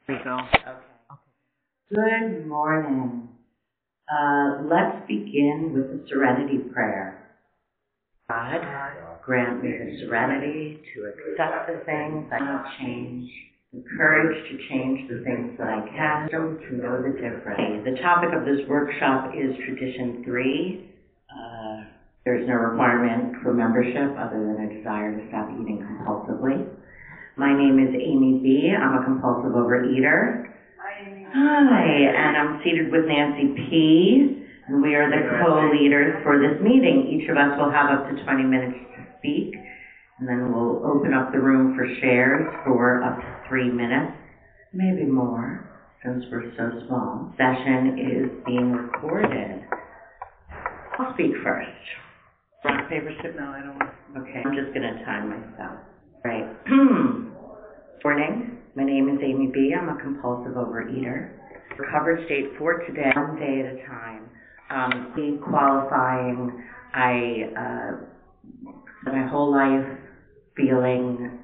We go. Okay. Good morning. Let's begin with the serenity prayer. God, grant me the serenity to accept the things I cannot change, the courage to change the things that I can, to know the difference. The topic of this workshop is Tradition 3. There's no requirement for membership other than a desire to stop eating compulsively. My name is Amy B. I'm a compulsive overeater. Hi, and I'm seated with Nancy P. And we are the co-leaders for this meeting. Each of us will have up to 20 minutes to speak, and then we'll open up the room for shares for up to 3 minutes, maybe more, since we're so small. Session is being recorded. I'll speak first. Rock, paper, scissors? No, I don't. Okay, I'm just going to time myself. Right. Morning. My name is Amy B. I'm a compulsive overeater. Recovered state for today, one day at a time. Being qualifying, I spent my whole life feeling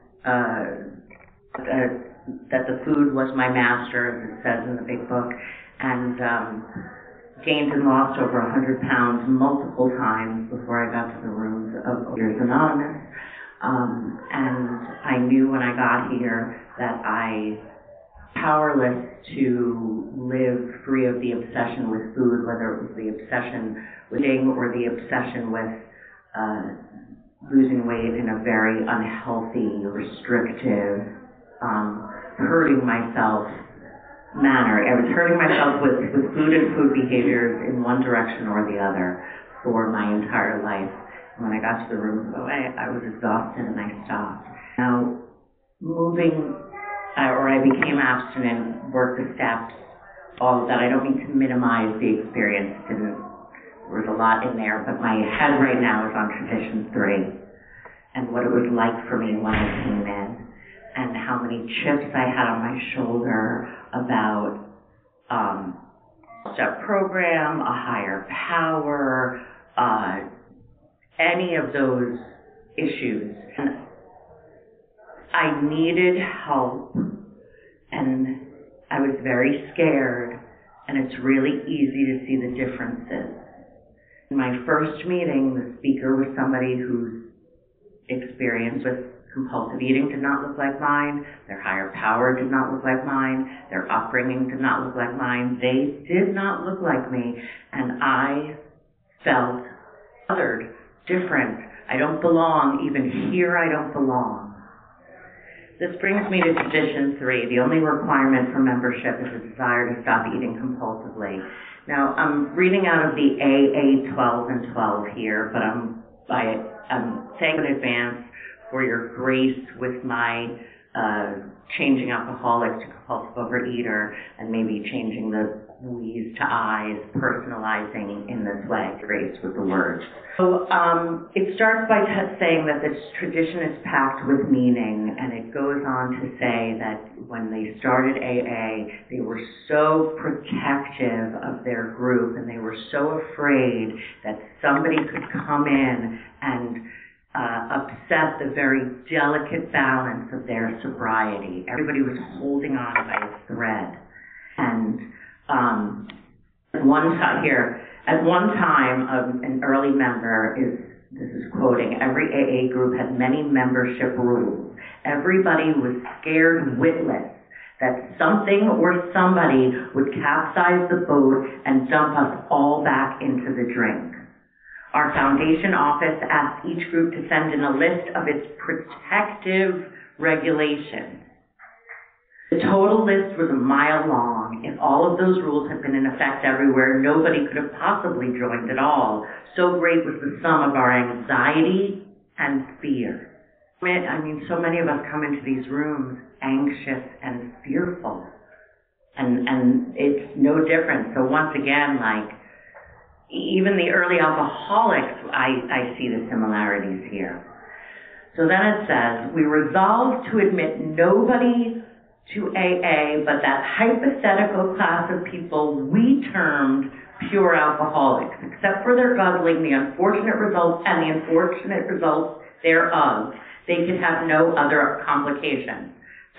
that the food was my master, as it says in the big book, and gained and lost over 100 pounds multiple times before I got to the rooms of Overeaters Anonymous. And I knew when I got here that I powerless to live free of the obsession with food, whether it was the obsession with eating or the obsession with losing weight in a very unhealthy, restrictive, hurting myself manner. I was hurting myself with food and food behaviors in one direction or the other for my entire life. When I got to the room, I was exhausted and I stopped. Now, I became abstinent, worked the steps, all of that. I don't mean to minimize the experience. There was a lot in there, but my head right now is on Tradition 3 and what it was like for me when I came in and how many chips I had on my shoulder about a step program, a higher power, any of those issues. And I needed help, and I was very scared, and it's really easy to see the differences. In my first meeting, the speaker was somebody whose experience with compulsive eating did not look like mine, their higher power did not look like mine, their upbringing did not look like mine, they did not look like me, and I felt othered, different. I don't belong. Even here I don't belong. This brings me to Tradition 3. The only requirement for membership is a desire to stop eating compulsively. Now, I'm reading out of the AA 12 and 12 here, but I'm saying in advance for your grace with my changing alcoholic to compulsive overeater and maybe changing the we's to I's, personalizing in this way, grace with the words. So it starts by saying that this tradition is packed with meaning, and it goes on to say that when they started AA, they were so protective of their group, and they were so afraid that somebody could come in and upset the very delicate balance of their sobriety. Everybody was holding on by a thread. And at one time, an early member this is quoting, every AA group had many membership rules. Everybody was scared witless that something or somebody would capsize the boat and dump us all back into the drink. Our foundation office asked each group to send in a list of its protective regulations. The total list was a mile long. If all of those rules had been in effect everywhere, nobody could have possibly joined at all. So great was the sum of our anxiety and fear. I mean, so many of us come into these rooms anxious and fearful. And it's no different. So once again, even the early alcoholics, I see the similarities here. So then it says, we resolve to admit nobody to AA, but that hypothetical class of people we termed pure alcoholics, except for their guzzling, the unfortunate results and the unfortunate results thereof, they could have no other complications. So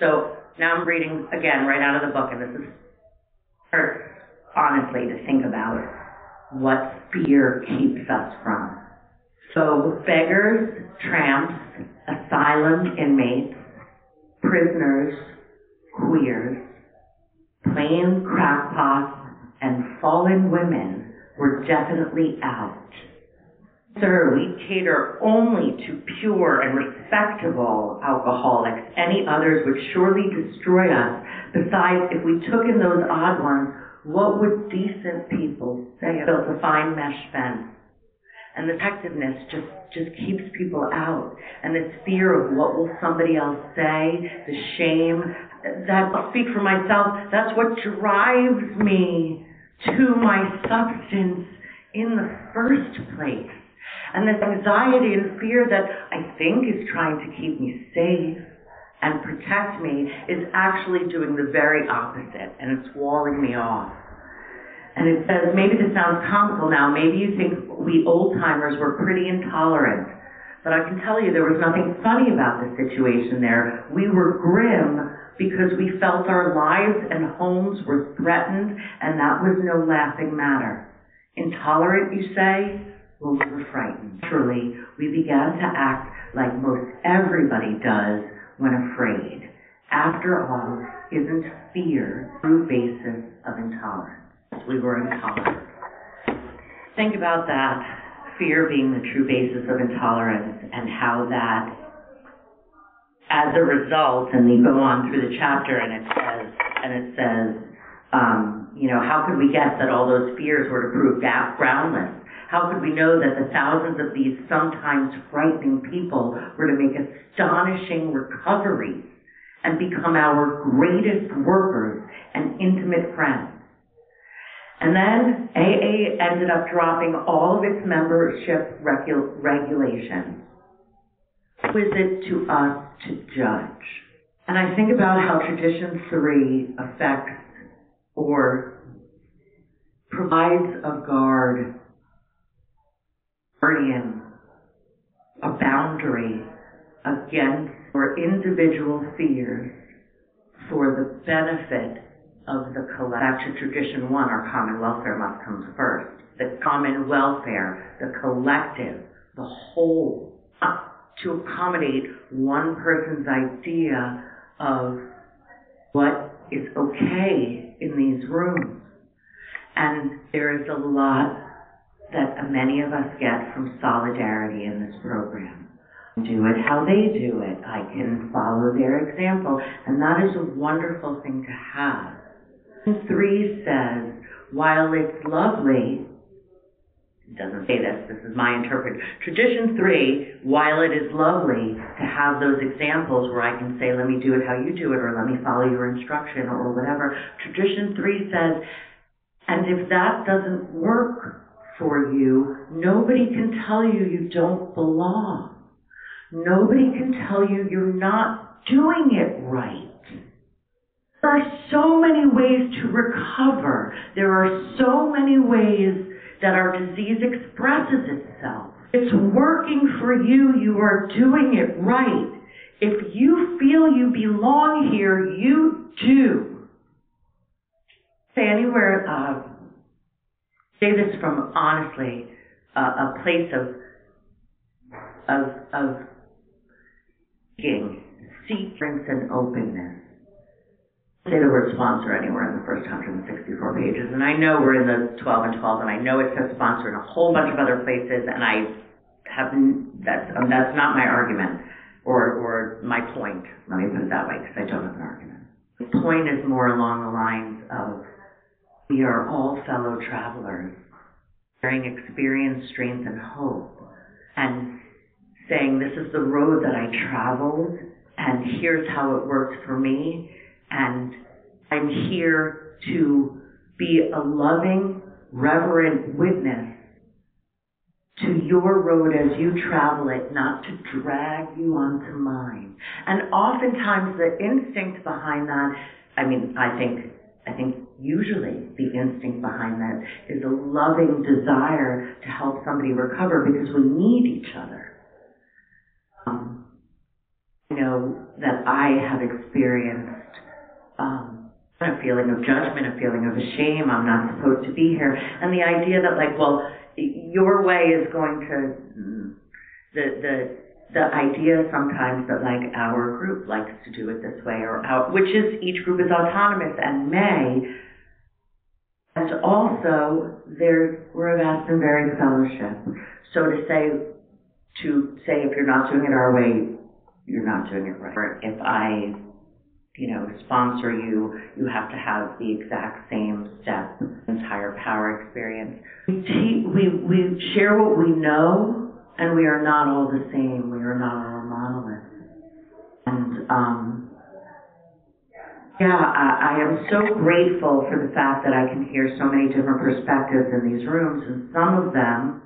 now I'm reading again right out of the book, and this is hurts, honestly, to think about what fear keeps us from. So beggars, tramps, asylum inmates, prisoners, queers, plain crackpots, and fallen women were definitely out. Sir, we cater only to pure and respectable alcoholics. Any others would surely destroy us. Besides, if we took in those odd ones, what would decent people say? Built a fine mesh fence. And the protectiveness just keeps people out. And this fear of what will somebody else say, the shame, that I'll speak for myself, that's what drives me to my substance in the first place. And this anxiety and fear that I think is trying to keep me safe and protect me is actually doing the very opposite, and it's walling me off. And it says, maybe this sounds comical now, maybe you think we old-timers were pretty intolerant, but I can tell you there was nothing funny about the situation there. We were grim because we felt our lives and homes were threatened, and that was no laughing matter. Intolerant, you say? Well, we were frightened. Naturally, we began to act like most everybody does when afraid. After all, isn't fear the true basis of intolerance? We were intolerant. Think about that, fear being the true basis of intolerance, and how that, as a result, and you go on through the chapter, and it says, how could we guess that all those fears were to prove groundless? How could we know that the thousands of these sometimes frightening people were to make astonishing recoveries and become our greatest workers and intimate friends? And then AA ended up dropping all of its membership regulations. Who is it to us to judge? And I think about how Tradition 3 affects or provides a guardian, a boundary against our individual fears for the benefit of the collective. Back to Tradition 1, our common welfare must come first. The common welfare, the collective, the whole, to accommodate one person's idea of what is okay in these rooms. And there is a lot that many of us get from solidarity in this program. Do it how they do it. I can follow their example. And that is a wonderful thing to have. 3 says, while it's lovely, it doesn't say this, this is my interpretation. Tradition 3, while it is lovely to have those examples where I can say, let me do it how you do it, or let me follow your instruction, or whatever. Tradition 3 says, and if that doesn't work for you, nobody can tell you you don't belong. Nobody can tell you you're not doing it right. There are so many ways to recover. There are so many ways that our disease expresses itself. It's working for you. You are doing it right. If you feel you belong here, you do. Say anywhere, say this from honestly a place of seeking and openness. Say the word sponsor anywhere in the first 164 pages, and I know we're in the 12 and 12, and I know it says sponsor in a whole bunch of other places, and that's not my argument or my point. Let me put it that way, because I don't have an argument. The point is more along the lines of we are all fellow travelers, sharing experience, strength, and hope, and saying this is the road that I traveled, and here's how it worked for me. And I'm here to be a loving, reverent witness to your road as you travel it, not to drag you onto mine. And oftentimes the instinct behind that, I think usually the instinct behind that is a loving desire to help somebody recover because we need each other. I know that I have experienced a feeling of judgment, a feeling of shame, I'm not supposed to be here. And the idea that like, well, your way is going to, the idea sometimes that like our group likes to do it this way, or which is, each group is autonomous and may, and also we're a vast and varied fellowship. So to say if you're not doing it our way, you're not doing it right. Or if I sponsor you, you have to have the exact same step, entire power experience. We share what we know, and we are not all the same. We are not all a monolith. And I am so grateful for the fact that I can hear so many different perspectives in these rooms, and some of them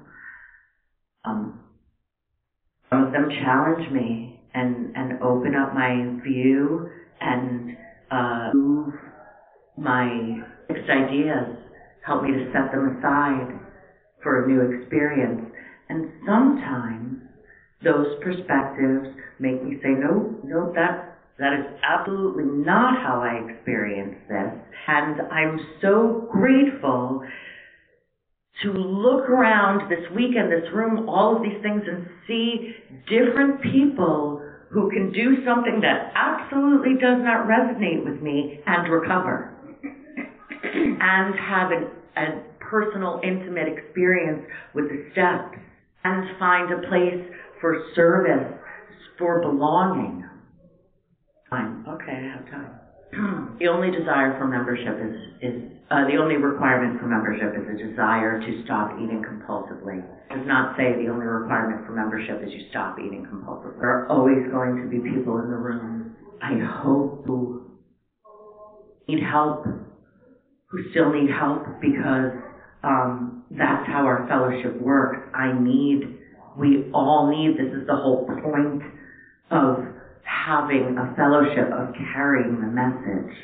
challenge me and open up my view and move my fixed ideas, help me to set them aside for a new experience. And sometimes those perspectives make me say, no, that is absolutely not how I experience this. And I'm so grateful to look around this weekend, this room, all of these things, and see different people who can do something that absolutely does not resonate with me and recover. And have a personal, intimate experience with the steps, and find a place for service, for belonging. Fine. Okay, I have time. The only desire for membership the only requirement for membership is a desire to stop eating compulsively. It does not say the only requirement for membership is you stop eating compulsively. There are always going to be people in the room, I hope, who need help, who still need help, because that's how our fellowship works. We all need, this is the whole point of having a fellowship, of carrying the message.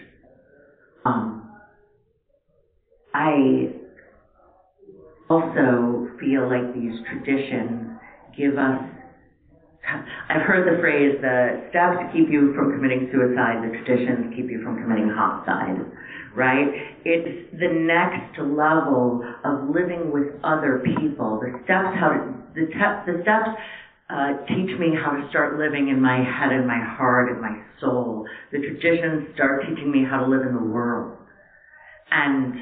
I also feel like these traditions give us, I've heard the phrase, the steps keep you from committing suicide, the traditions keep you from committing homicide, right? It's the next level of living with other people. The steps teach me how to start living in my head and my heart and my soul. The traditions start teaching me how to live in the world. And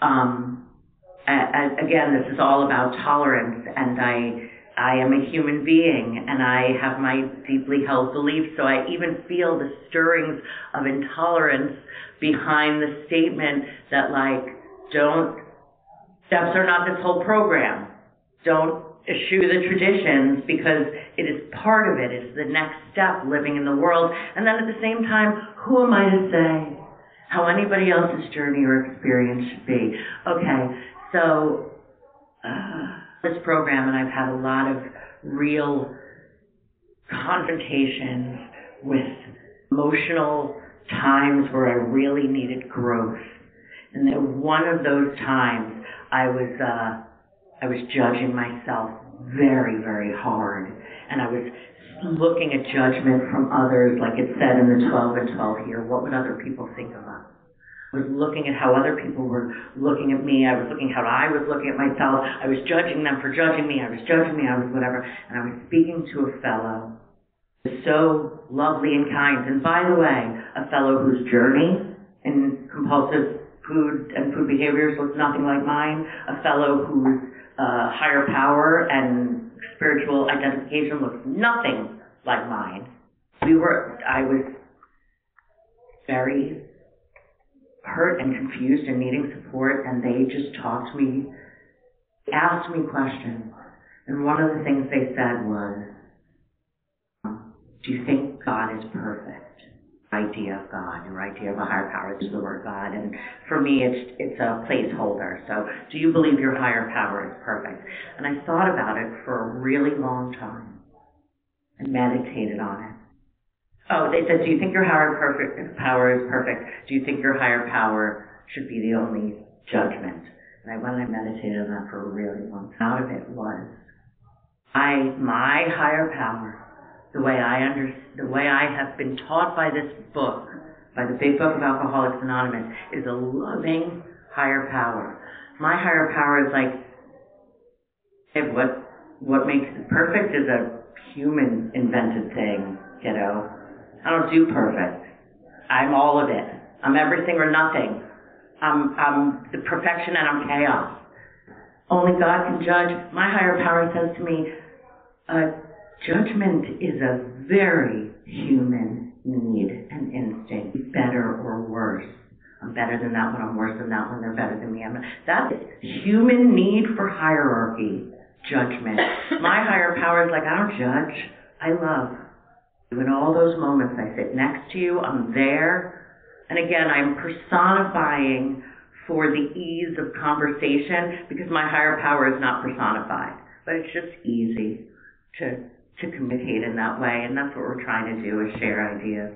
again, this is all about tolerance, and I am a human being, and I have my deeply held beliefs, so I even feel the stirrings of intolerance behind the statement that, like, steps are not this whole program. Don't eschew the traditions, because it is part of it. It's the next step, living in the world. And then at the same time, who am I to say how anybody else's journey or experience should be? Okay, so this program, and I've had a lot of real confrontations with emotional times where I really needed growth. And then one of those times, I was judging myself very, very hard. And I was looking at judgment from others, like it said in the 12 and 12 here. What would other people think of us? I was looking at how other people were looking at me. I was looking how I was looking at myself. I was judging them for judging me. I was judging me. I was whatever. And I was speaking to a fellow who was so lovely and kind. And by the way, a fellow whose journey in compulsive food and food behaviors looks nothing like mine. A fellow whose higher power and spiritual identification looks nothing like mine. I was very hurt and confused and needing support, and they just talked to me, asked me questions. And one of the things they said was, do you think God is perfect? Idea of God, your idea of a higher power, is the word God. And for me, it's a placeholder. So, do you believe your higher power is perfect? And I thought about it for a really long time and meditated on it. Oh, they said, do you think your higher power is perfect? Do you think your higher power should be the only judgment? And I went and I meditated on that for a really long time. Out of it was, my higher power, the way I have been taught by this book, by the Big Book of Alcoholics Anonymous is a loving higher power. My higher power is like, hey, what makes it perfect is a human invented thing, kiddo. I don't do perfect. I'm all of it. I'm everything or nothing. I'm the perfection and I'm chaos. Only God can judge. My higher power says to me, judgment is a very human need and instinct, better or worse. I'm better than that one, I'm worse than that one, they're better than me. That's human need for hierarchy, judgment. My higher power is like, I don't judge, I love. In all those moments, I sit next to you, I'm there. And again, I'm personifying for the ease of conversation because my higher power is not personified. But it's just easy to communicate in that way, and that's what we're trying to do, is share ideas.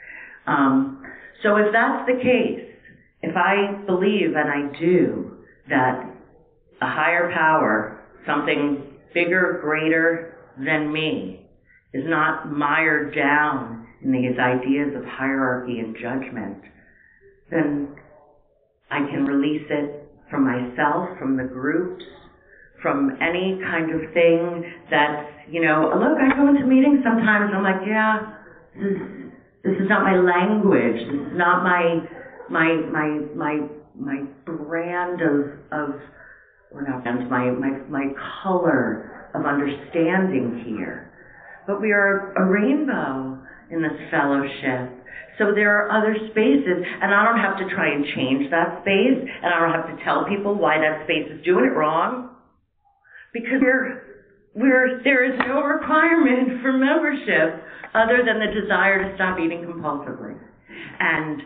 So if that's the case, if I believe, and I do, that a higher power, something bigger, greater than me, is not mired down in these ideas of hierarchy and judgment, then I can release it from myself, from the groups, from any kind of thing that's, look, I go into meetings sometimes, I'm like, yeah, this is not my language, this is not my brand my color of understanding here. But we are a rainbow in this fellowship. So there are other spaces, and I don't have to try and change that space, and I don't have to tell people why that space is doing it wrong, because there is no requirement for membership other than the desire to stop eating compulsively. And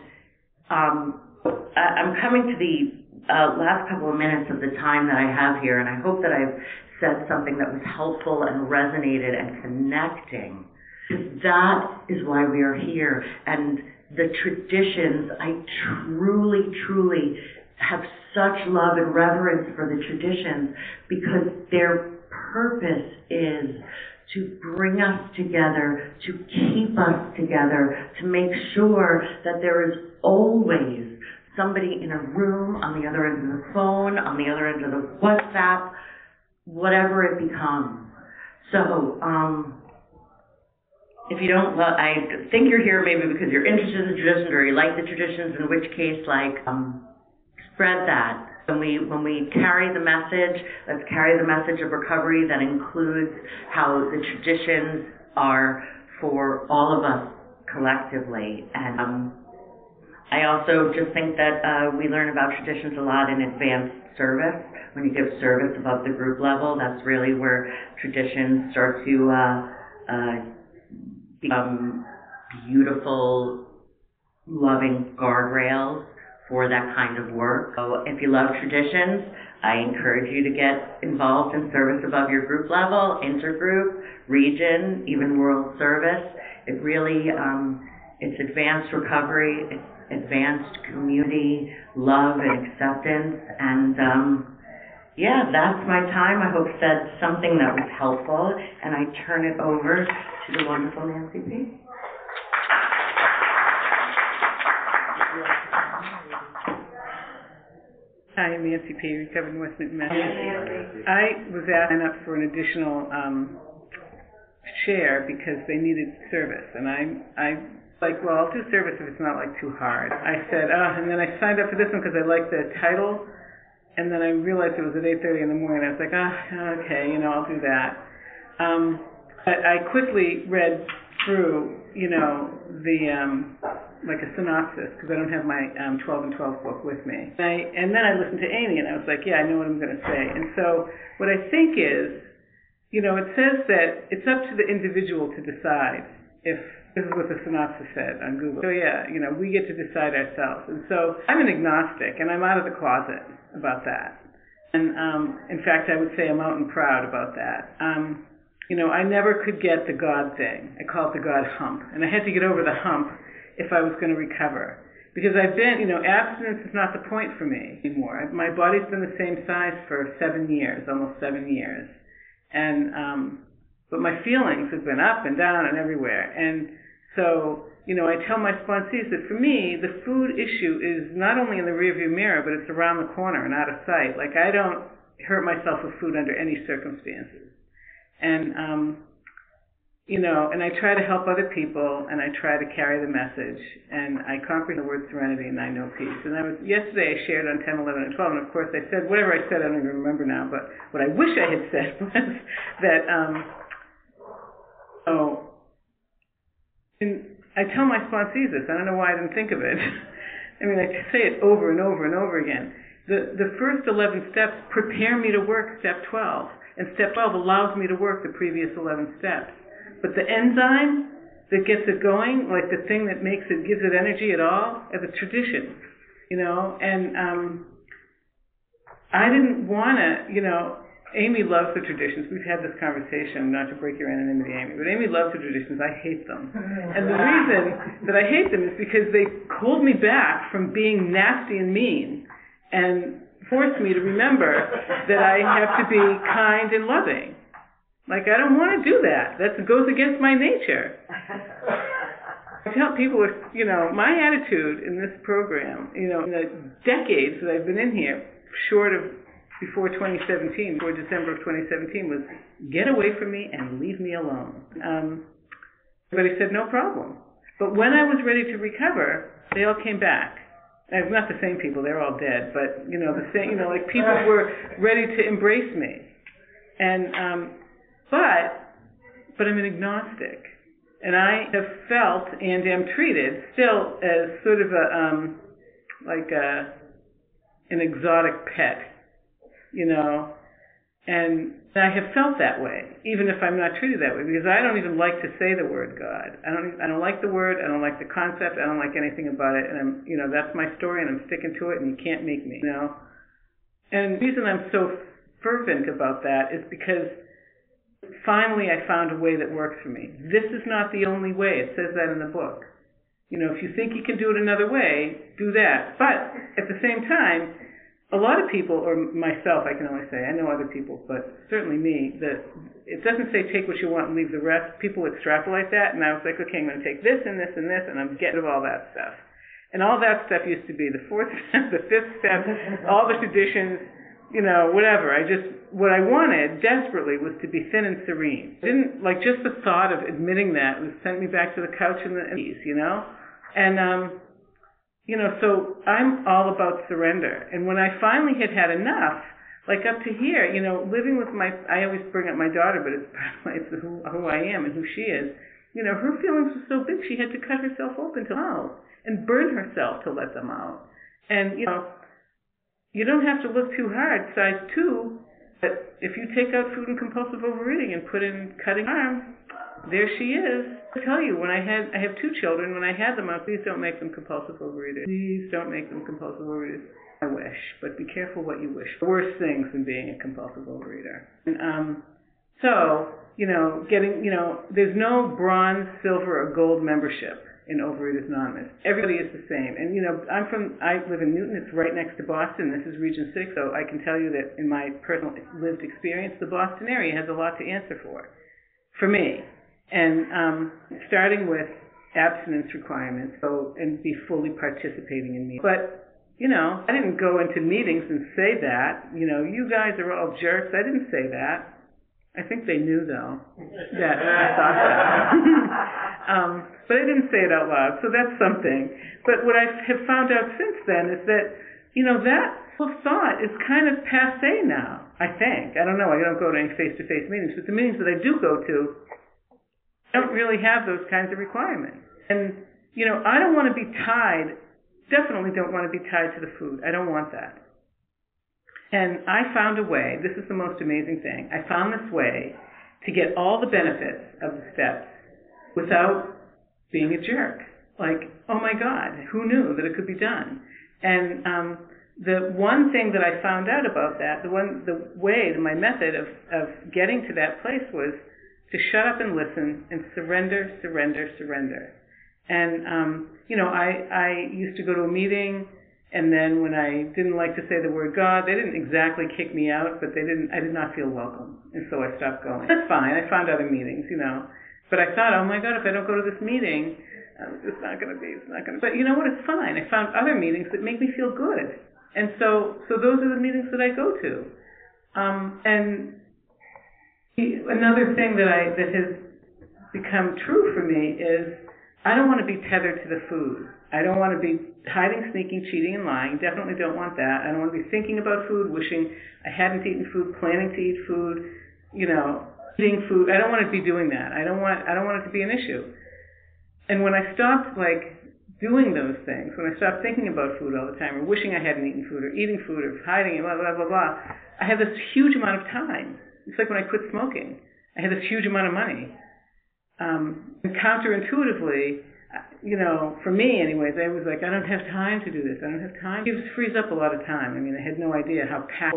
I'm coming to the last couple of minutes of the time that I have here, and I hope that I've said something that was helpful and resonated and connecting. That is why we are here. And the traditions, I truly, truly have such love and reverence for the traditions, because their purpose is to bring us together, to keep us together, to make sure that there is always somebody in a room, on the other end of the phone, on the other end of the WhatsApp, whatever it becomes. So, if you don't, I think you're here maybe because you're interested in the traditions or you like the traditions, in which case, spread that. When we carry the message, let's carry the message of recovery that includes how the traditions are for all of us collectively. And I also just think that we learn about traditions a lot in advanced service. When you give service above the group level, that's really where traditions start to become beautiful, loving guardrails for that kind of work. So if you love traditions, I encourage you to get involved in service above your group level, intergroup, region, even world service. It really, it's advanced recovery, it's advanced community, love and acceptance, and yeah, that's my time. I hope said something that was helpful, and I turn it over to the wonderful Nancy P. Hi, I'm Nancy P., recovered in West Newton, Massachusetts. I was asked to sign up for an additional share because they needed service, and I like, well, I'll do service if it's not too hard. I said, and then I signed up for this one because I liked the title, and then I realized it was at 8:30 in the morning. I was like, okay, I'll do that. But I quickly read through, a synopsis, because I don't have my 12 and 12 book with me. And then I listened to Amy, and I was like, yeah, I know what I'm going to say. And so what I think is, it says that it's up to the individual to decide if, this is what the synopsis said on Google. So yeah, we get to decide ourselves. And so I'm an agnostic, and I'm out of the closet about that. And in fact, I would say I'm out and proud about that. I never could get the God thing. I call it the God hump. And I had to get over the hump if I was going to recover. Because I've been, abstinence is not the point for me anymore. My body's been the same size for 7 years, almost 7 years. And, but my feelings have been up and down and everywhere. And so you know, I tell my sponsees that for me, the food issue is not only in the rearview mirror, but it's around the corner and out of sight. Like, I don't hurt myself with food under any circumstances. And, you know, and I try to help other people, and I try to carry the message, and I comprehend the word serenity, and I know peace. And yesterday I shared on 10, 11, and 12, and of course I said, whatever I said, I don't even remember now, but what I wish I had said was that, I tell my sponsees this. I don't know why I didn't think of it. I mean, I say it over and over and over again. The first 11 steps prepare me to work step 12, and step 12 allows me to work the previous 11 steps. But the enzyme that gets it going, like the thing that makes it, gives it energy at all, is a tradition, you know. And I didn't want to, you know. Amy loves the traditions. We've had this conversation, not to break your anonymity, Amy, but Amy loves the traditions. I hate them. And the reason that I hate them is because they hold me back from being nasty and mean and force me to remember that I have to be kind and loving. Like, I don't want to do that. That goes against my nature. I tell people, you know, my attitude in this program, you know, in the decades that I've been in here, short of before 2017, before December of 2017, was get away from me and leave me alone. Everybody said no problem. But when I was ready to recover, they all came back. Not the same people, they're all dead, but, you know, the same, you know, like people were ready to embrace me. And, but I'm an agnostic. And I have felt and am treated still as sort of an exotic pet. You know, and I have felt that way, even if I'm not treated that way, because I don't even like to say the word God. I don't like the word. I don't like the concept. I don't like anything about it. And you know, that's my story, and I'm sticking to it. And you can't make me. You know, and the reason I'm so fervent about that is because finally I found a way that works for me. This is not the only way. It says that in the book. You know, if you think you can do it another way, do that. But at the same time, a lot of people, or myself, I can only say, I know other people, but certainly me, that it doesn't say take what you want and leave the rest. People extrapolate that, and I was like, okay, I'm going to take this and this and this, and I'm getting rid of all that stuff. And all that stuff used to be the fourth step, the fifth step, all the traditions, you know, whatever. What I wanted desperately was to be thin and serene. Just the thought of admitting that sent me back to the couch and the ease, you know? And, you know, so I'm all about surrender. And when I finally had enough, like up to here, you know, living with I always bring up my daughter, but it's who I am and who she is. You know, her feelings were so big, she had to cut herself open to out and burn herself to let them out. And, you know, you don't have to look too hard, size 2, but if you take out food and compulsive overeating and put in cutting arm, there she is. I tell you, I have 2 children. When I had them, please don't make them compulsive overeaters. Please don't make them compulsive overeaters. I wish, but be careful what you wish. Worse things than being a compulsive overeater. And so, you know, there's no bronze, silver, or gold membership in Overeaters Anonymous. Everybody is the same. And, you know, I live in Newton. It's right next to Boston. This is Region 6, so I can tell you that in my personal lived experience, the Boston area has a lot to answer for me. And starting with abstinence requirements, and be fully participating in meetings. But, you know, I didn't go into meetings and say that. You know, you guys are all jerks. I didn't say that. I think they knew, though, that I thought that. But I didn't say it out loud, so that's something. But what I have found out since then is that, you know, that whole thought is kind of passé now, I think. I don't know. I don't go to any face-to-face meetings, but the meetings that I do go to don't really have those kinds of requirements. And, you know, I don't want to be tied, definitely don't want to be tied to the food. I don't want that. And I found a way, this is the most amazing thing, I found this way to get all the benefits of the steps without being a jerk. Like, oh my God, who knew that it could be done? And the one thing that I found out about that, my method of getting to that place was to shut up and listen and surrender. And, you know, I used to go to a meeting, and then when I didn't like to say the word God, they didn't exactly kick me out, but I did not feel welcome. And so I stopped going. That's fine. I found other meetings, you know. But I thought, oh my God, if I don't go to this meeting, It's not going to be. It's not going to. But you know what? It's fine. I found other meetings that make me feel good, and so those are the meetings that I go to. And another thing that has become true for me is I don't want to be tethered to the food. I don't want to be hiding, sneaking, cheating, and lying. Definitely don't want that. I don't want to be thinking about food, wishing I hadn't eaten food, planning to eat food, eating food. I don't want to be doing that. I don't want it to be an issue. And when I stopped doing those things, when I stopped thinking about food all the time, or wishing I hadn't eaten food, or eating food, or hiding it, blah blah blah blah, I had this huge amount of time. It's like when I quit smoking. I had this huge amount of money. And counterintuitively, for me anyways, I was like, I don't have time to do this. I don't have time. It just frees up a lot of time. I mean, I had no idea how packed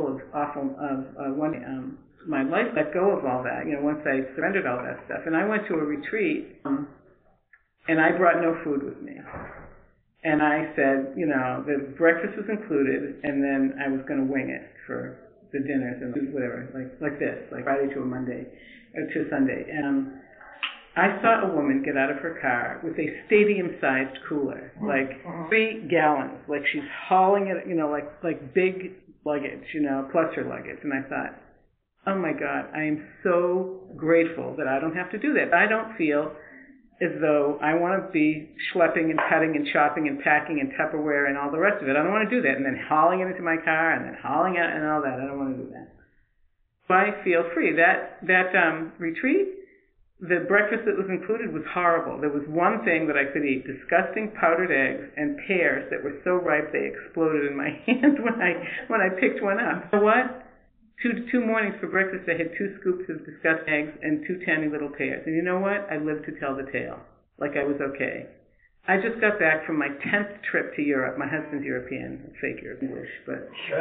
my life let go of all that, once I surrendered all that stuff. And I went to a retreat, and I brought no food with me. And I said, the breakfast was included, and then I was going to wing it for the dinners and whatever, like this, like Friday to a Monday, or to a Sunday. And I saw a woman get out of her car with a stadium-sized cooler, like 3 gallons, like she's hauling it, like big luggage, plus her luggage. And I thought, oh my God, I am so grateful that I don't have to do that. I don't feel as though I want to be schlepping and cutting and chopping and packing and Tupperware and all the rest of it. I don't want to do that. And then hauling it into my car and then hauling it and all that. I don't want to do that. So I feel free. That retreat, the breakfast that was included was horrible. There was one thing that I could eat, disgusting powdered eggs and pears that were so ripe they exploded in my hand when I picked one up. You know what? Two mornings for breakfast, I had 2 scoops of disgusting eggs and 2 tiny little pears. And you know what? I lived to tell the tale. Like I was okay. I just got back from my 10th trip to Europe. My husband's European, fake English, but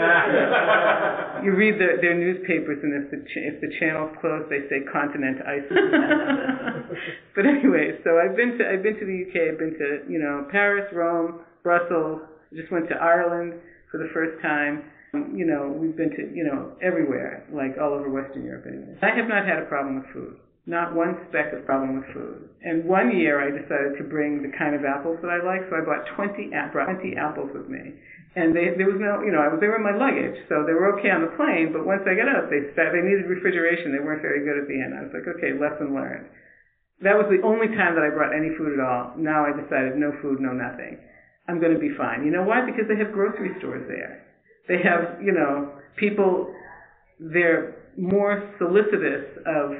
you read their newspapers, and if the channel's closed, they say continent Iceland. But anyway, so I've been to the UK. I've been to Paris, Rome, Brussels. I just went to Ireland for the first time. We've been to everywhere, like all over Western Europe anyway. I have not had a problem with food. Not one speck of problem with food. And one year I decided to bring the kind of apples that I like, so I brought 20 apples with me. And there was no, they were in my luggage, so they were okay on the plane, but once I got out, they needed refrigeration. They weren't very good at the end. I was like, okay, lesson learned. That was the only time that I brought any food at all. Now I decided no food, no nothing. I'm going to be fine. You know why? Because they have grocery stores there. They have, people, they're more solicitous of,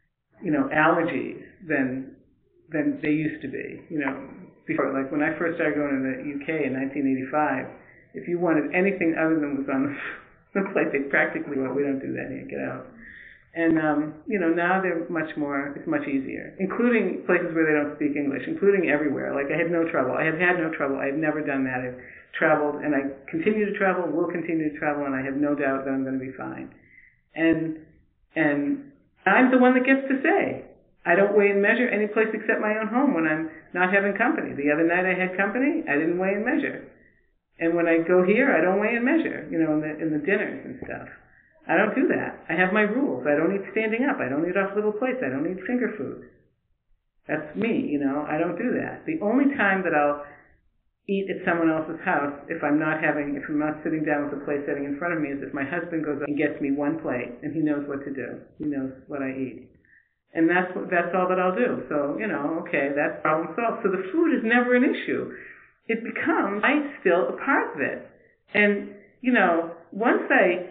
allergies than they used to be, before. Like when I first started going to the UK in 1985, if you wanted anything other than was on the plate, they practically, we don't do that here, get out. And, now they're it's much easier, including places where they don't speak English, including everywhere. Like I had no trouble. I have had no trouble. I have never done that. I've traveled, and I continue to travel, will continue to travel, and I have no doubt that I'm going to be fine. And I'm the one that gets to say, I don't weigh and measure any place except my own home when I'm not having company. The other night I had company, I didn't weigh and measure. And when I go here, I don't weigh and measure, in the dinners and stuff. I don't do that. I have my rules. I don't eat standing up. I don't eat off little plates. I don't eat finger food. That's me, I don't do that. The only time that I'll eat at someone else's house if I'm not sitting down with a plate setting in front of me is if my husband goes up and gets me one plate and he knows what to do. He knows what I eat. And that's all that I'll do. So, okay, that's problem solved. So the food is never an issue. It becomes still a part of it. And, once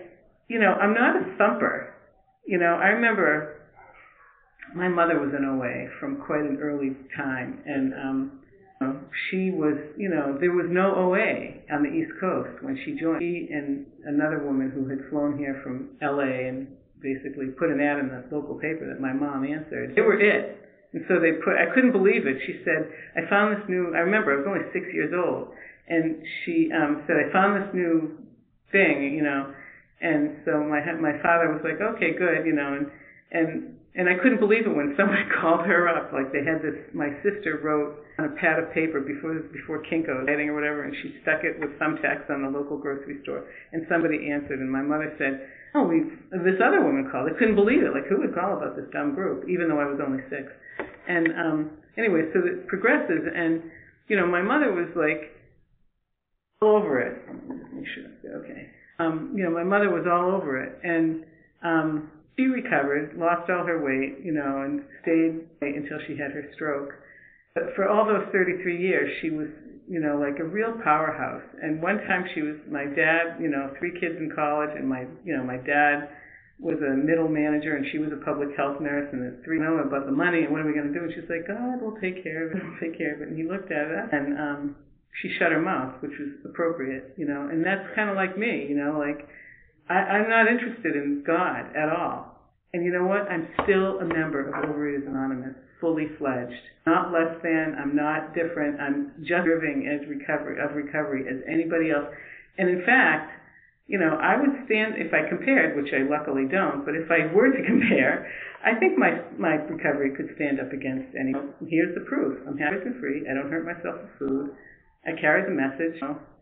I'm not a thumper. I remember my mother was in OA from quite an early time, and she was, there was no OA on the East Coast when she joined. She and another woman who had flown here from LA and basically put an ad in the local paper that my mom answered. They were it. And so I couldn't believe it. She said, I remember I was only 6 years old, and she said, I found this new thing, and so my father was like, okay, good, and I couldn't believe it when somebody called her up. Like they had this, my sister wrote on a pad of paper before Kinko's writing or whatever, and she stuck it with thumbtacks on the local grocery store, and somebody answered, and my mother said, oh, this other woman called. I couldn't believe it. Like, who would call about this dumb group, even though I was only 6? And anyway, so it progresses, and, you know, my mother was like all over it. Make sure, okay. You know, my mother was all over it, and she recovered, lost all her weight, you know, and stayed until she had her stroke. But for all those 33 years, she was, you know, like a real powerhouse. And one time she was, my dad, you know, 3 kids in college, and my dad was a middle manager, and she was a public health nurse, and the 3 know about the money, and what are we going to do? And she's like, God will take care of it, we'll take care of it. And he looked at it, and she shut her mouth, which was appropriate, you know. And that's kind of like me, you know, like, I'm not interested in God at all. And you know what? I'm still a member of Overeaters Anonymous, fully fledged. Not less than, I'm not different, I'm just serving as recovery as anybody else. And in fact, you know, I would stand, if I compared, which I luckily don't, but if I were to compare, I think my recovery could stand up against any. Here's the proof. I'm happy and free. I don't hurt myself with food. I carry the message.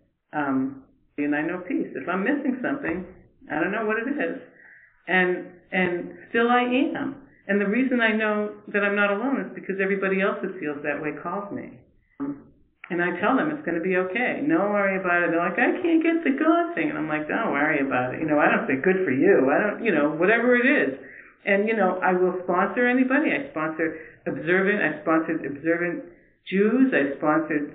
And I know peace. If I'm missing something, I don't know what it is. And still I am. And the reason I know that I'm not alone is because everybody else who feels that way calls me. And I tell them it's going to be okay. Don't worry about it. They're like, I can't get the God thing. And I'm like, don't worry about it. You know, I don't say good for you. I don't, you know, whatever it is. And, you know, I will sponsor anybody. I sponsored observant Jews. I sponsored,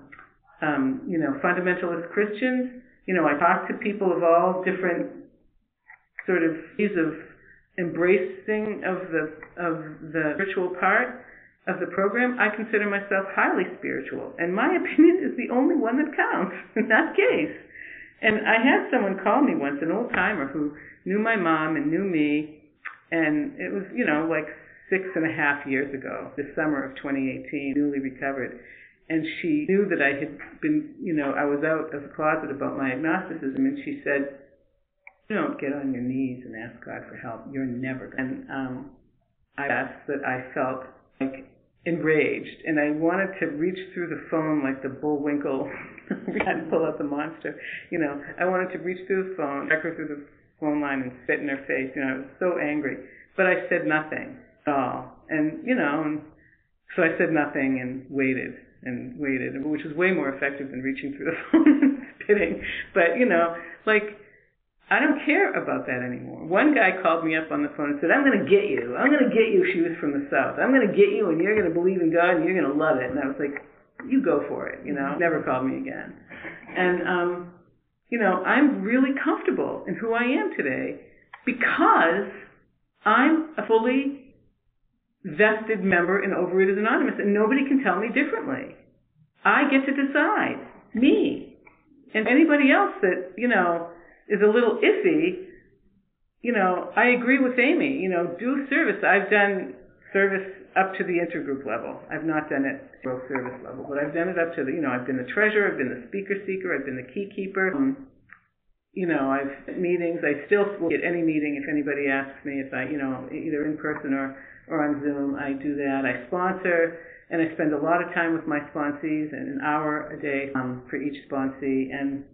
you know, fundamentalist Christians. You know, I talk to people of all different sort of ways of embracing of the spiritual part of the program. I consider myself highly spiritual, and my opinion is the only one that counts in that case. And I had someone call me once, an old-timer who knew my mom and knew me, and it was, you know, like 6.5 years ago, the summer of 2018, newly recovered. And she knew that I had been, you know, I was out of the closet about my agnosticism, and she said, you don't get on your knees and ask God for help. You're never going to. And I asked that I felt like enraged, and I wanted to reach through the phone like the Bullwinkle and pull out the monster. You know, I wanted to reach through the phone, check her through the phone line and spit in her face. You know, I was so angry. But I said nothing at all. And, you know, and so I said nothing and waited, which was way more effective than reaching through the phone and spitting. But, you know, like, I don't care about that anymore. One guy called me up on the phone and said, I'm going to get you. I'm going to get you. She was from the South. I'm going to get you, and you're going to believe in God, and you're going to love it. And I was like, you go for it, you know. Never called me again. And, you know, I'm really comfortable in who I am today because I'm a fully vested member in Overeaters Anonymous, and nobody can tell me differently. I get to decide. Me. And anybody else that, you know, is a little iffy, you know, I agree with Amy. You know, do service. I've done service up to the intergroup level. I've not done it at the service level, but I've done it up to the, you know, I've been the treasurer, I've been the speaker seeker, I've been the key keeper. You know, I've at meetings. I still will get any meeting if anybody asks me, if I, you know, either in person or on Zoom, I do that. I sponsor, and I spend a lot of time with my sponsees, and an hour a day for each sponsee, and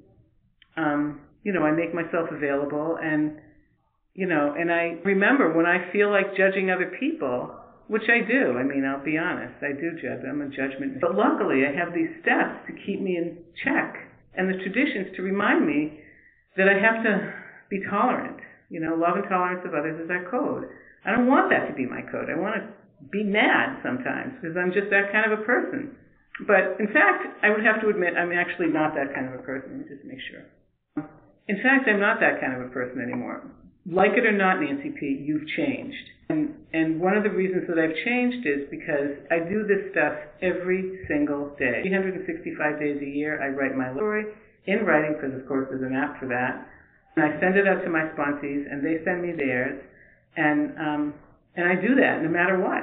you know, I make myself available, and, you know, and I remember when I feel like judging other people, which I do. I mean, I'll be honest, I do judge. I'm a judgment. But luckily, I have these steps to keep me in check, and the traditions to remind me that I have to be tolerant. You know, love and tolerance of others is our code. I don't want that to be my code. I want to be mad sometimes, because I'm just that kind of a person. But, in fact, I would have to admit I'm actually not that kind of a person. Let me just make sure. In fact, I'm not that kind of a person anymore. Like it or not, Nancy P., you've changed. And one of the reasons that I've changed is because I do this stuff every single day. 365 days a year, I write my story in writing, because, of course, there's an app for that. And I send it out to my sponsees, and they send me theirs. And I do that no matter what.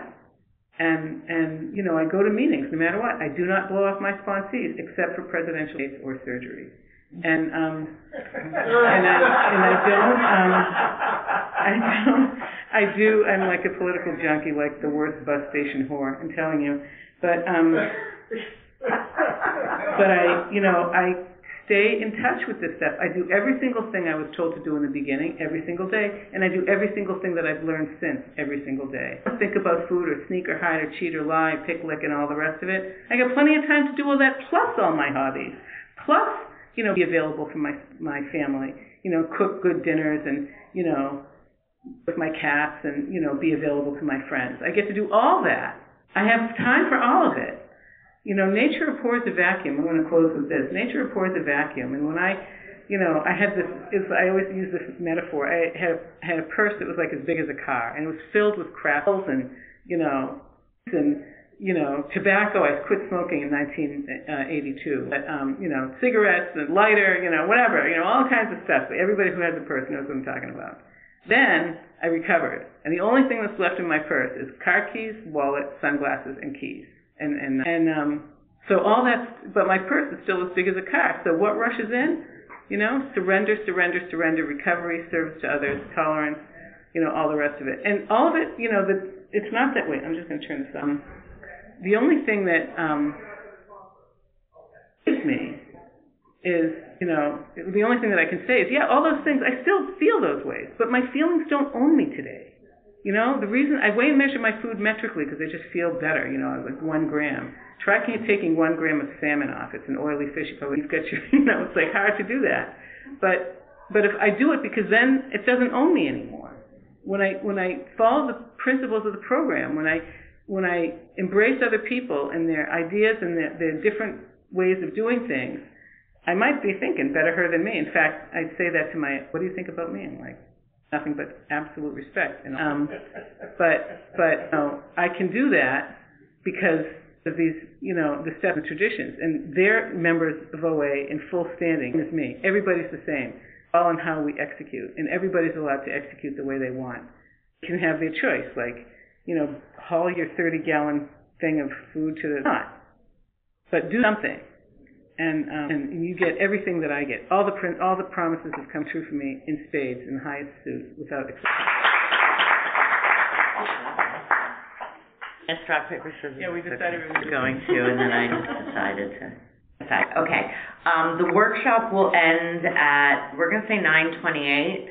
And you know, I go to meetings no matter what. I do not blow off my sponsees except for presidential dates or surgery. And I do. I'm like a political junkie, like the worst bus station whore. I'm telling you. But I, you know, I stay in touch with this stuff. I do every single thing I was told to do in the beginning, every single day, and I do every single thing that I've learned since, every single day. I don't think about food or sneak or hide or cheat or lie, pick, lick, and all the rest of it. I got plenty of time to do all that, plus all my hobbies. Plus, be available for my family. Cook good dinners and, with my cats and, be available to my friends. I get to do all that. I have time for all of it. Nature abhors a vacuum. I'm going to close with this. Nature abhors a vacuum. And when I had this, I always use this metaphor. I had a purse that was like as big as a car, and it was filled with crackles and, tobacco. I quit smoking in 1982. But, cigarettes and lighter, whatever, all kinds of stuff. But everybody who has a purse knows what I'm talking about. Then I recovered, and the only thing that's left in my purse is car keys, wallet, sunglasses, and keys. So all that, but my purse is still as big as a car. So what rushes in? Surrender, surrender, surrender, recovery, service to others, tolerance, all the rest of it. And all of it, it's not that way. I'm just going to turn this on. The only thing that gives me is, the only thing that I can say is, all those things, I still feel those ways, but my feelings don't own me today. The reason I weigh and measure my food metrically because I just feel better, like 1 gram. Try taking 1 gram of salmon off. It's an oily fish. You probably get your, it's like hard to do that. But if I do it because then it doesn't own me anymore. When I follow the principles of the program, when I embrace other people and their ideas and their different ways of doing things, I might be thinking better her than me. In fact, I'd say that to what do you think about me? I'm like, nothing but absolute respect. But I can do that because of these, the steps and traditions. And they're members of OA in full standing as me. Everybody's the same, all in how we execute. And everybody's allowed to execute the way they want. They can have their choice, like, haul your 30-gallon thing of food to the not. But do something. And you get everything that I get. All the promises have come true for me in spades, in the highest suit, without exception. Let's rock, paper, scissors. Yeah, we decided we were going to, and then I decided to. Okay. The workshop will end at, we're going to say 9:28.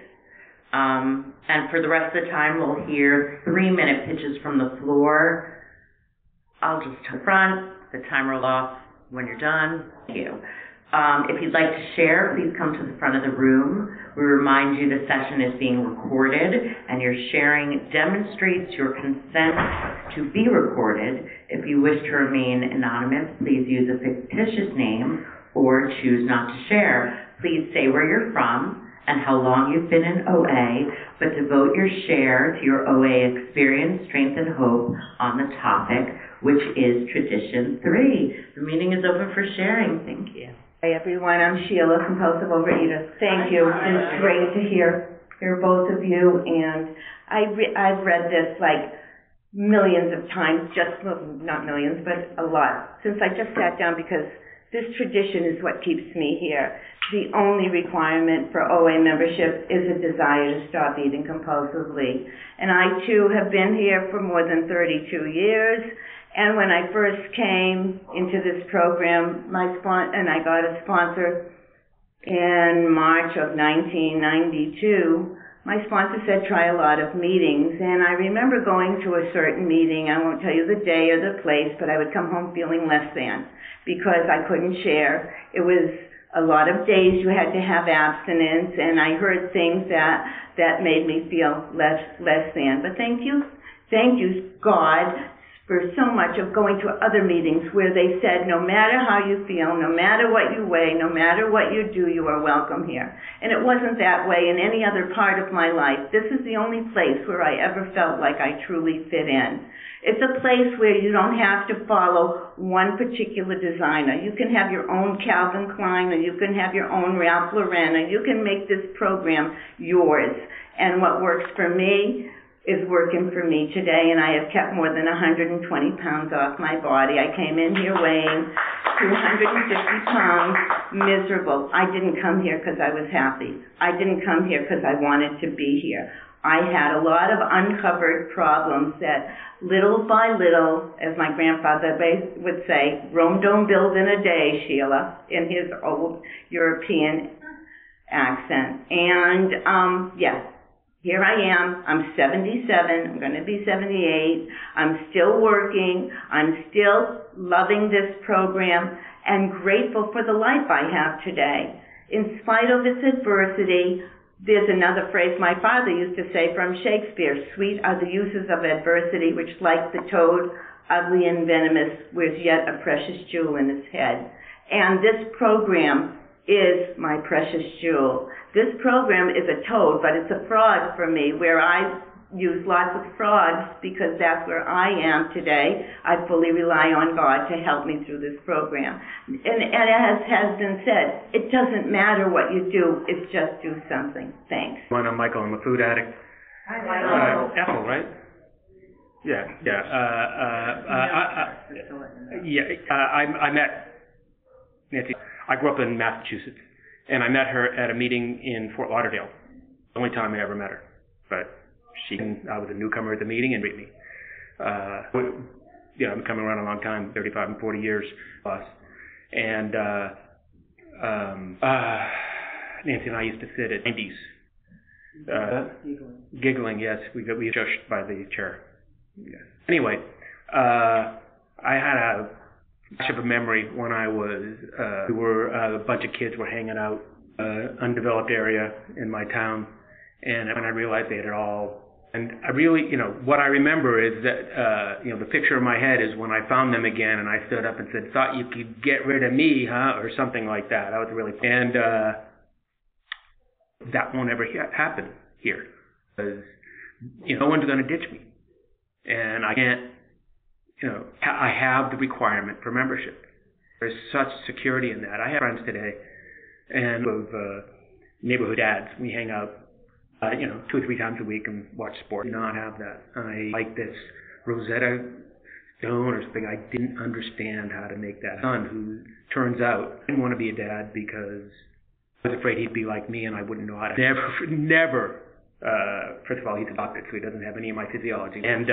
And for the rest of the time, we'll hear 3-minute pitches from the floor. I'll just turn front, the timer will off. When you're done, thank you. If you'd like to share, please come to the front of the room. We remind you the session is being recorded, and your sharing demonstrates your consent to be recorded. If you wish to remain anonymous, please use a fictitious name or choose not to share. Please say where you're from and how long you've been in OA, but devote your share to your OA experience, strength, and hope on the topic, which is Tradition 3. The meeting is open for sharing. Thank you. Hi, everyone. I'm Sheila, compulsive overeater. Thank you. It's great to hear both of you. And I've read this like millions of times, not millions, but a lot, since I just sat down because this tradition is what keeps me here. The only requirement for OA membership is a desire to stop eating compulsively. And I, too, have been here for more than 32 years. And when I first came into this program, and I got a sponsor in March of 1992, my sponsor said, try a lot of meetings. And I remember going to a certain meeting. I won't tell you the day or the place, but I would come home feeling less than because I couldn't share. It was a lot of days you had to have abstinence, and I heard things that made me feel less than. But thank you, God, for so much of going to other meetings where they said, no matter how you feel, no matter what you weigh, no matter what you do, you are welcome here. And it wasn't that way in any other part of my life. This is the only place where I ever felt like I truly fit in. It's a place where you don't have to follow one particular designer. You can have your own Calvin Klein, or you can have your own Ralph Lauren, or you can make this program yours. And what works for me is working for me today, and I have kept more than 120 pounds off my body. I came in here weighing 250 pounds, miserable. I didn't come here because I was happy. I didn't come here because I wanted to be here. I had a lot of uncovered problems that little by little, as my grandfather would say, Rome don't build in a day, Sheila, in his old European accent. And yes, here I am. I'm 77. I'm going to be 78. I'm still working. I'm still loving this program and grateful for the life I have today. In spite of its adversity, there's another phrase my father used to say from Shakespeare, sweet are the uses of adversity, which like the toad, ugly and venomous, wears yet a precious jewel in its head. And this program is my precious jewel. This program is a toad, but it's a frog for me, where I use lots of frogs because that's where I am today. I fully rely on God to help me through this program. And as has been said, it doesn't matter what you do, it's just do something. Thanks. I'm Michael. I'm a food addict. Hi, Michael. Ethel, right? Yeah. I met Nancy. I grew up in Massachusetts, and I met her at a meeting in Fort Lauderdale. The only time I ever met her. But I was a newcomer at the meeting and meet me. I've been coming around a long time, 35 and 40 years plus. And Nancy and I used to sit at 90s. Giggling, yes. We judged by the chair. Yes. Anyway, I had a flash of a memory when I was, a bunch of kids were hanging out, undeveloped area in my town. And when I realized they had it all, and I really, what I remember is that, the picture in my head is when I found them again and I stood up and said, thought you could get rid of me, huh? Or something like that. I was really, and that won't ever happen here. Because, no one's going to ditch me. And I can't, I have the requirement for membership. There's such security in that. I have friends today, and of neighborhood dads. We hang out 2 or 3 times a week and watch sports. I do not have that. I like this Rosetta Stone or something. I didn't understand how to make that son who turns out didn't want to be a dad because I was afraid he'd be like me and I wouldn't know how to. Never. First of all, he's a doctor, so he doesn't have any of my physiology. And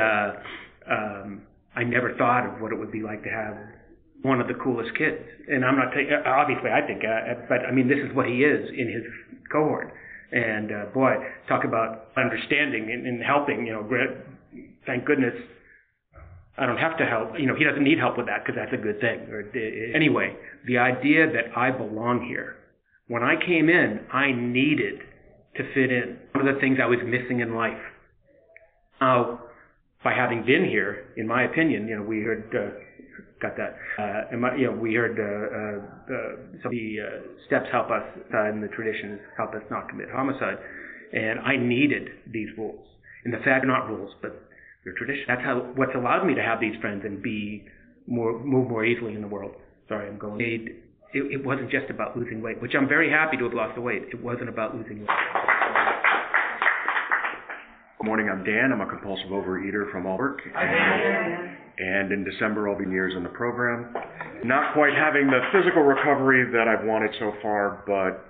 I never thought of what it would be like to have one of the coolest kids. And I'm not taking, obviously I think, but I mean, this is what he is in his cohort. And boy, talk about understanding and helping, thank goodness I don't have to help. He doesn't need help with that because that's a good thing. Anyway, the idea that I belong here. When I came in, I needed to fit in. One of the things I was missing in life. Now, by having been here, in my opinion, we heard, we heard some of the steps help us, and the traditions help us not commit homicide. And I needed these rules. In the fact, not rules, but they're traditions. That's what's allowed me to have these friends and move more easily in the world. Sorry, I'm going. It wasn't just about losing weight, which I'm very happy to have lost the weight. It wasn't about losing weight. Good morning, I'm Dan. I'm a compulsive overeater from Albert. And in December, I'll be years in the program. Not quite having the physical recovery that I've wanted so far, but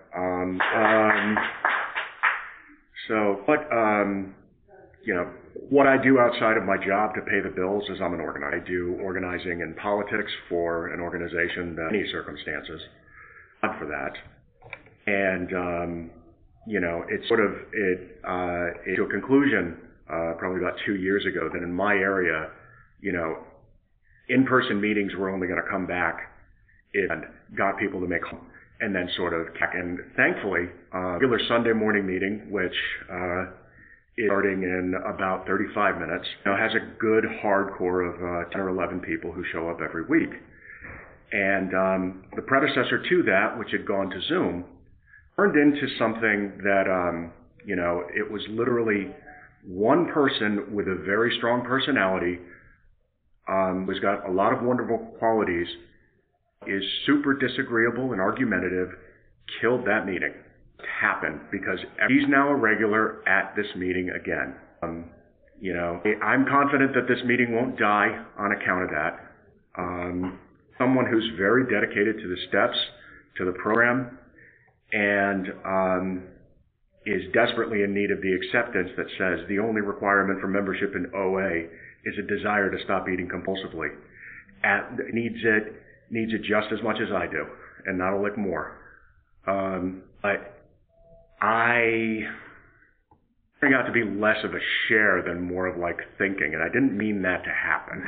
what I do outside of my job to pay the bills is I'm an organizer. I do organizing in politics for an organization that, in any circumstances, not for that. And, it's sort of, it to a conclusion probably about 2 years ago that in my area, in-person meetings were only going to come back and got people to make home and then sort of, and thankfully, regular Sunday morning meeting, which is starting in about 35 minutes, has a good hardcore of 10 or 11 people who show up every week. And the predecessor to that, which had gone to Zoom, turned into something that, it was literally one person with a very strong personality, who's got a lot of wonderful qualities, is super disagreeable and argumentative, killed that meeting. It happened because he's now a regular at this meeting again. I'm confident that this meeting won't die on account of that. Someone who's very dedicated to the steps, to the program, and is desperately in need of the acceptance that says the only requirement for membership in OA is a desire to stop eating compulsively. Needs it just as much as I do, and not a lick more. But I turned out to be less of a share than more of like thinking, and I didn't mean that to happen.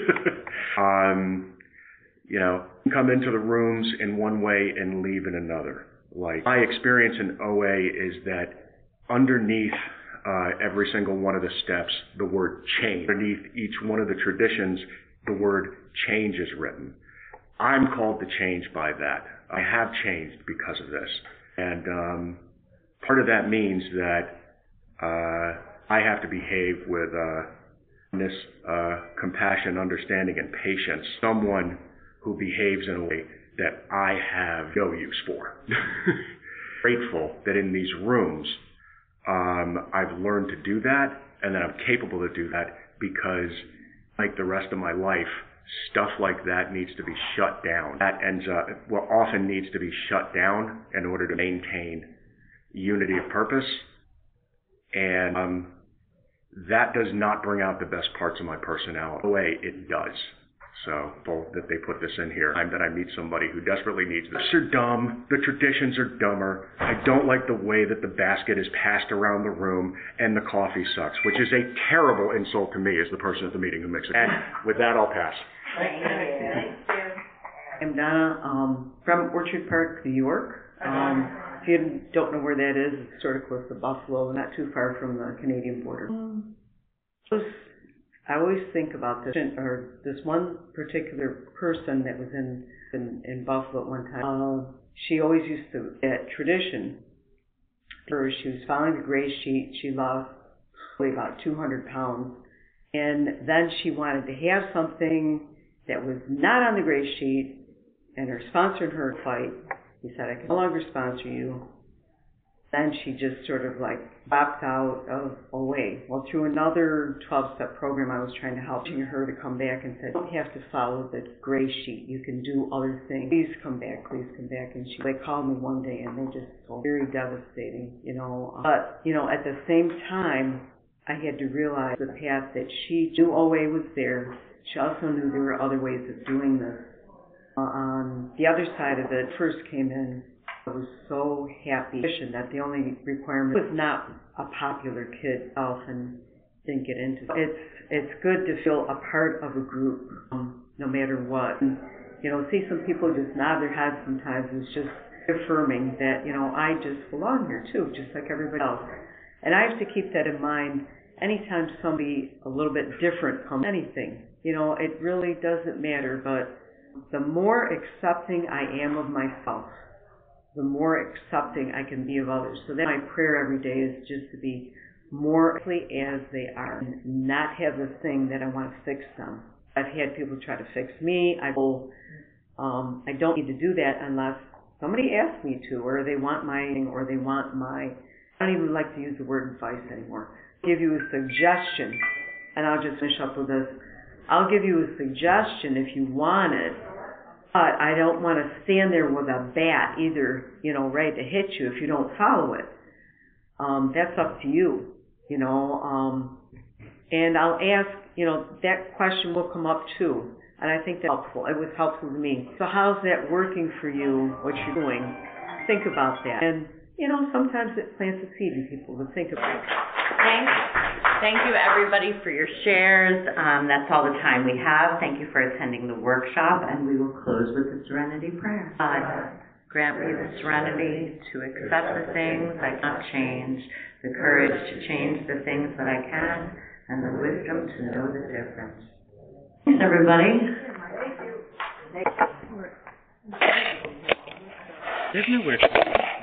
Come into the rooms in one way and leave in another. Like, my experience in OA is that underneath every single one of the steps, the word change. Underneath each one of the traditions, the word change is written. I'm called to change by that. I have changed because of this. And part of that means that I have to behave with compassion, understanding, and patience. Someone who behaves in a way that I have no use for. Grateful that in these rooms, I've learned to do that, and that I'm capable to do that because, like the rest of my life, stuff like that needs to be shut down. That often needs to be shut down in order to maintain unity of purpose. And that does not bring out the best parts of my personality. The way it does. So, that they put this in here. That I meet somebody who desperately needs this. They're dumb. The traditions are dumber. I don't like the way that the basket is passed around the room, and the coffee sucks, which is a terrible insult to me as the person at the meeting who makes it. And with that, I'll pass. Thank you. I'm Donna from Orchard Park, New York. If you don't know where that is, it's sort of close to Buffalo, not too far from the Canadian border. I always think about this one particular person that was in Buffalo at one time. She always used to, at tradition, she was following the gray sheet. She lost probably about 200 pounds. And then she wanted to have something that was not on the gray sheet, and her sponsor in her fight, he said, I can no longer sponsor you. Then she just sort of like dropped out of OA. Well, through another 12-step program, I was trying to help her to come back and said, you don't have to follow the gray sheet. You can do other things. Please come back, please come back. And they called me one day, and they just told me, very devastating, But, at the same time, I had to realize the path that she knew OA was there. She also knew there were other ways of doing this. On the other side of it, first came in, I was so happy that the only requirement was not a popular kid and didn't get into it. It's good to feel a part of a group, no matter what. And, see some people just nod their heads sometimes. It's just affirming that, I just belong here too, just like everybody else. And I have to keep that in mind anytime somebody a little bit different comes, anything. It really doesn't matter, but the more accepting I am of myself, the more accepting I can be of others. So that's my prayer every day, is just to be more as they are, and not have this thing that I want to fix them. I've had people try to fix me. I don't need to do that unless somebody asks me to, or they want my, I don't even like to use the word advice anymore. I'll give you a suggestion, and I'll just finish up with this. I'll give you a suggestion if you want it, but I don't want to stand there with a bat either, ready to hit you if you don't follow it. That's up to you, and I'll ask, that question will come up too, and I think that's helpful. It was helpful to me. So how's that working for you, what you're doing? Think about that. And, sometimes it plants a seed in people to think about it. Thank you, everybody, for your shares. That's all the time we have. Thank you for attending the workshop, and we will close with the Serenity Prayer. God, grant me the serenity to accept the things I cannot change, the courage to change the things that I can, and the wisdom to know the difference. Thanks, everybody. There's no workshop.